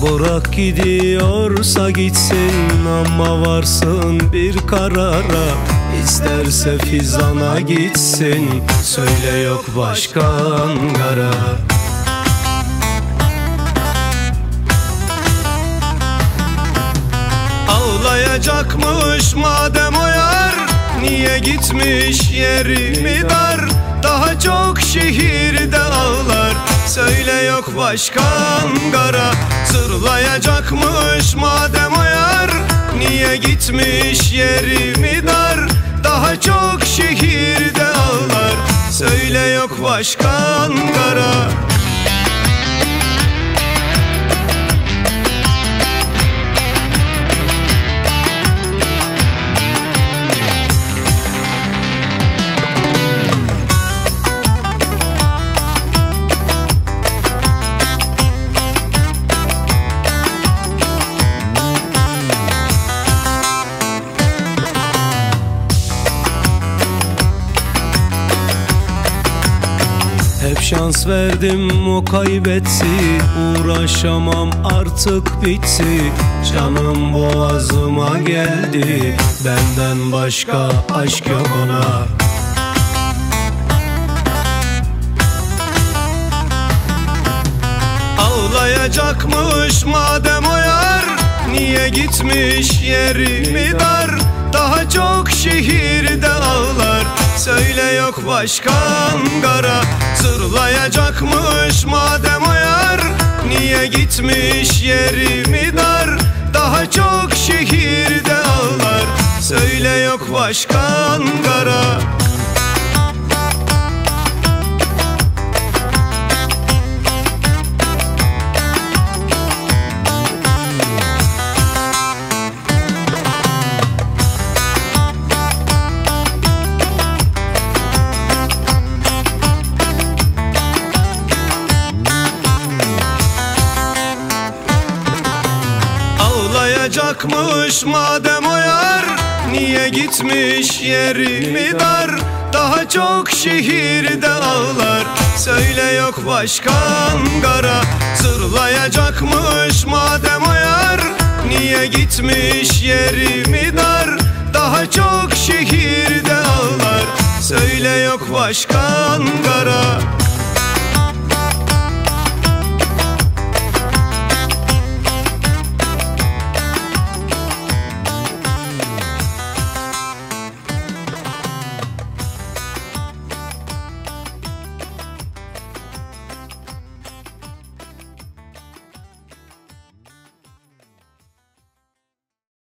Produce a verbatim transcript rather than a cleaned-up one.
Bırak gidiyorsa gitsin, ama varsın bir karara. İsterse Fizan'a gitsin, söyle yok başka Ankara. Ağlayacakmış madem o yar, niye gitmiş yerimi dar? Daha çok şehirde ağlar, söyle yok başka Ankara. Zırlayacakmış madem o yar, niye gitmiş yerimi dar? Daha çok şehirde ağlar, söyle yok başka Ankara. Hep şans verdim o kaybetti, uğraşamam artık bitti. Canım boğazıma geldi, benden başka aşk yok ona. Ağlayacakmış madem o yar, niye gitmiş yerimi dar? Daha çok şehirde ağlar, söyle yok başka Ankara. Zırlayacakmış madem o yar, niye gitmiş yerimi dar? Daha çok şehirde ağlar, söyle yok başka Ankara. Ağlayacakmış madem o yar, niye gitmiş yerimi dar? Daha çok şehirde ağlar, söyle yok başka Ankara. Zırlayacakmış madem o yar, niye gitmiş yerimi dar? Daha çok şehirde ağlar, söyle yok başka Ankara.